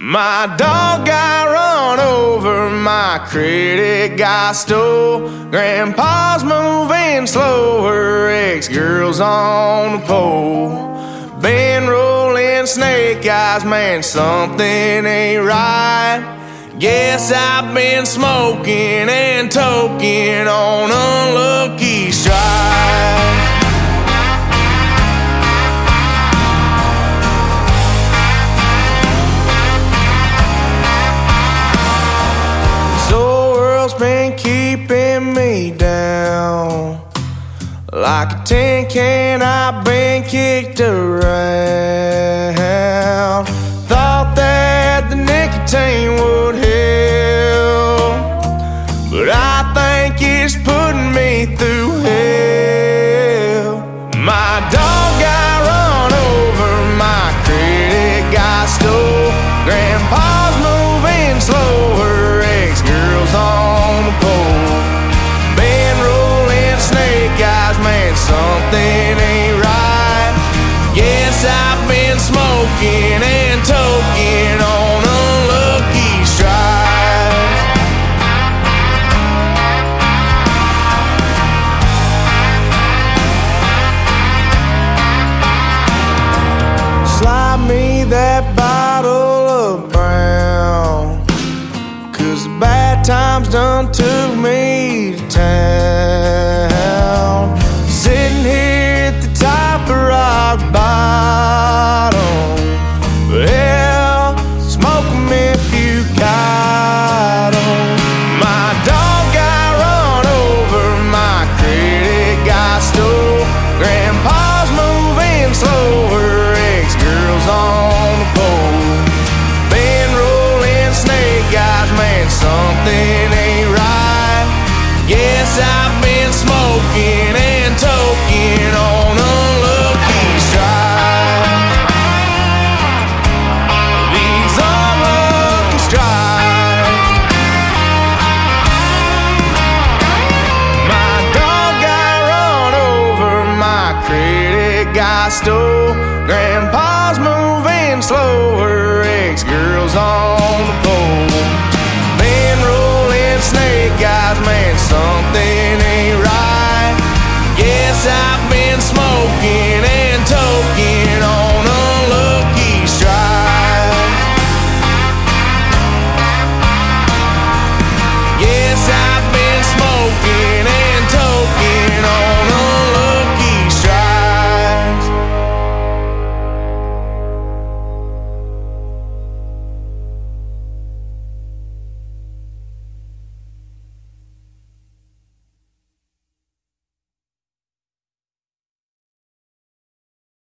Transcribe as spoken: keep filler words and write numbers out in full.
My dog got run over, my credit got stole. Grandpa's moving slower, ex-girl's on the pole. Been rolling snake eyes, man, something ain't right. Guess I've been smoking and toking on unlucky strike. Been keeping me down like a tin can. I've been kicked around. Thought that the nicotine would help, but I think it's putting me through hell. My dog got run over, my credit got stole. Grandpa's moving slower, ex-girl's on the pole. Been rolling snake eyes, man, something ain't right. Guess I've been smoking and toking on unlucky strikes. Slide me that bottle of brown, 'cause the bad times done took me to town. Sitting here at the top of rock bottom, well, smoke 'em if you got 'em. My dog got run over, my credit got stole. Grandpa's moving slower, ex-girl's on the pole. Been rolling snake eyes, man, something ain't right. Guess I've been smoking and toking on unlucky strikes. These unlucky strikes. My dog got run over, my credit got stole. Grandpa's moving slower, ex-girl's on the pole. Been rolling snake eyes, man, some